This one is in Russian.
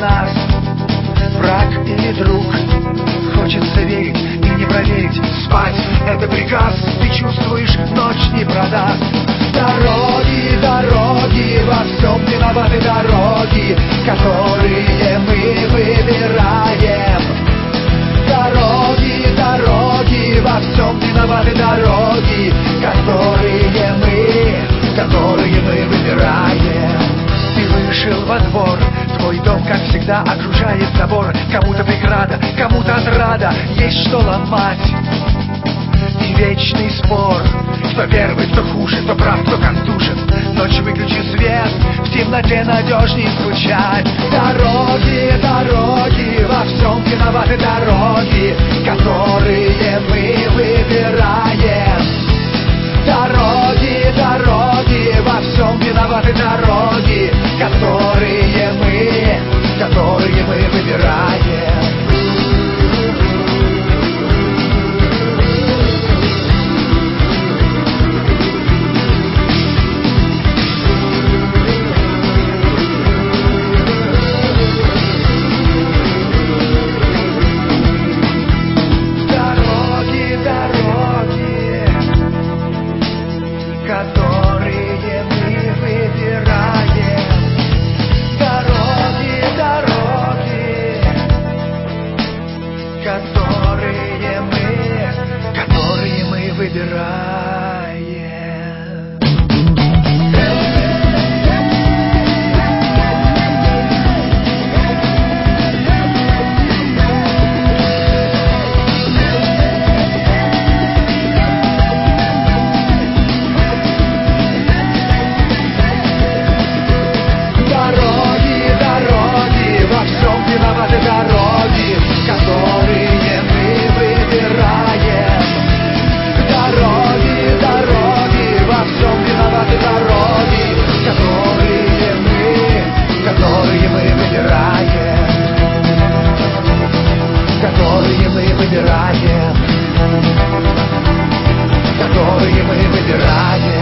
нас, враг или друг. Хочется верить и не проверить. Спать — это приказ, ты чувствуешь, ночь не продаст. Дороги, дороги, во всем виноваты дороги, которые мы выбираем. Дороги, дороги, во всем виноваты дороги, которые мы выбираем. Ты вышел во двор, твой дом, как всегда, окружает забор. Кому-то преграда, кому-то отрада, есть что ломать. И вечный спор, кто первый, кто хуже, кто прав, кто контужен. Ночью выключи свет, в темноте надежней звучать. Дороги, дороги, во всем виноваты дороги, которые мы выбираем. Дороги, дороги, во всем виноваты дороги, которые мы выбираем. Которые мы выбираем. Дороги, дороги, которые мы выбираем. Виноваты дороги, которые мы выбираем. Дороги, дороги, во всем виноваты дороги, которые мы выбираем. Которые мы выбираем. Которые мы выбираем.